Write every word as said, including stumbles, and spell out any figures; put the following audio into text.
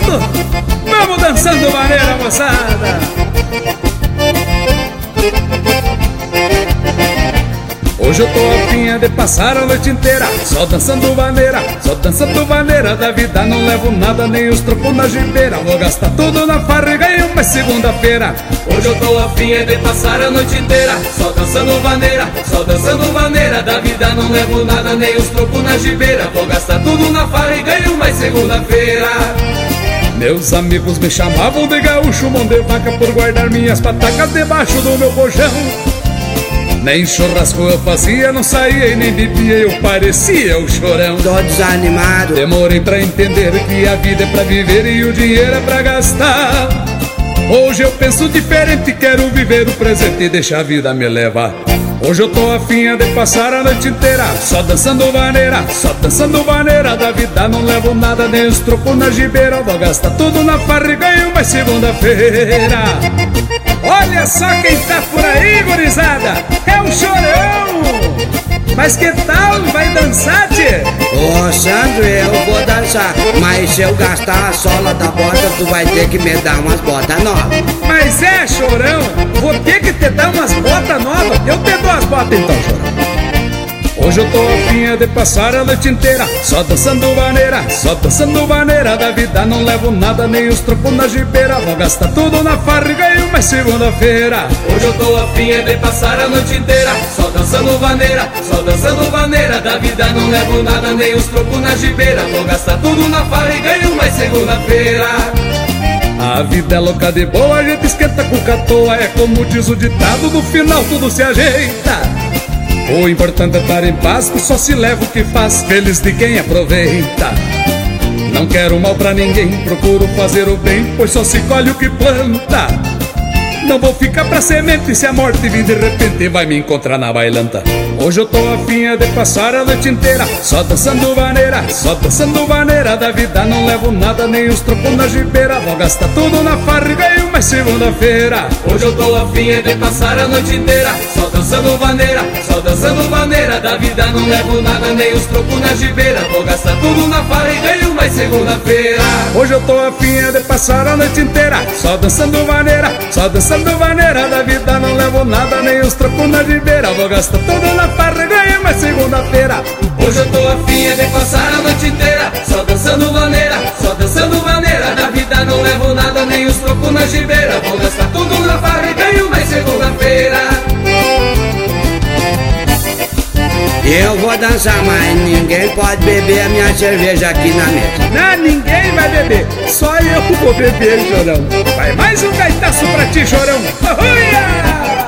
pronto? Vamos dançando vaneira, moçada. Hoje eu tô afim de passar a noite inteira só dançando vaneira, só dançando vaneira da vida. Não levo nada, nem os trocos na gibeira. Vou gastar tudo na farra e ganho uma segunda-feira. Hoje eu tô afim de passar a noite inteira só dançando vaneira, só dançando vaneira da vida. Não levo nada, nem os trocos na gibeira. Vou gastar tudo na farra e ganho mais segunda-feira. Meus amigos me chamavam de gaúcho, mão de vaca, por guardar minhas patacas debaixo do meu colchão. Nem churrasco eu fazia, não saía e nem bebia, eu parecia o chorão. Tô desanimado. Demorei pra entender que a vida é pra viver e o dinheiro é pra gastar. Hoje eu penso diferente, quero viver o presente e deixar a vida me levar. Hoje eu tô afim de passar a noite inteira só dançando vaneira, só dançando vaneira da vida. Não levo nada, nem os trocos na gibeira. Vou gastar tudo na farra e ganho mais segunda-feira. Olha só quem tá por aí, gurizada, é o Chorão. Mas que tal, vai dançar, tchê? Ô Sandro, eu vou dançar, mas se eu gastar a sola da bota, tu vai ter que me dar umas botas novas. Mas é, Chorão, vou ter que te dar umas botas novas. Eu te dou as botas então, Chorão. Hoje eu tô afim de passar a noite inteira só dançando vaneira, só dançando vaneira da vida. Não levo nada, nem os trocos na gibeira. Vou gastar tudo na farra e ganho mais segunda-feira. Hoje eu tô afim de passar a noite inteira só dançando vaneira, só dançando vaneira da vida. Não levo nada, nem os trocos na gibeira. Vou gastar tudo na farra e ganho mais segunda-feira. A vida é louca de boa, a gente esquenta com catoa. É como diz o ditado, no final tudo se ajeita. O importante é estar em paz, que só se leva o que faz, feliz de quem aproveita. Não quero mal pra ninguém, procuro fazer o bem, pois só se colhe o que planta. Não vou ficar pra semente, se a morte vir de repente vai me encontrar na bailanta. Hoje eu tô afim de passar a noite inteira só dançando vaneira, só dançando vaneira da vida. Não levo nada, nem os trocos na gibeira. Vou gastar tudo na farra e ganho mais segunda-feira. Hoje eu tô afim de passar a noite inteira só dançando vaneira, só dançando vaneira da vida. Não levo nada, nem os trocos na gibeira. Vou gastar tudo na farra e ganho mais segunda-feira. Hoje eu tô afim de passar a noite inteira só dançando vaneira, só dançando vaneira da vida. Não levo nada, nem os trocos na gibeira. Vou gastar tudo na farra e ganho mais segunda-feira. Hoje eu tô afim de passar a noite inteira só dançando vaneira, só dançando vaneira da vida. Não levo nada, nem os trocos na gibeira. Vou gastar tudo na farra e ganho mais segunda-feira. Eu vou dançar, mas ninguém pode beber a minha cerveja aqui na mesa. Não, ninguém vai beber, só eu vou beber, Chorão. Vai mais um gaitaço pra ti, Chorão. Uia!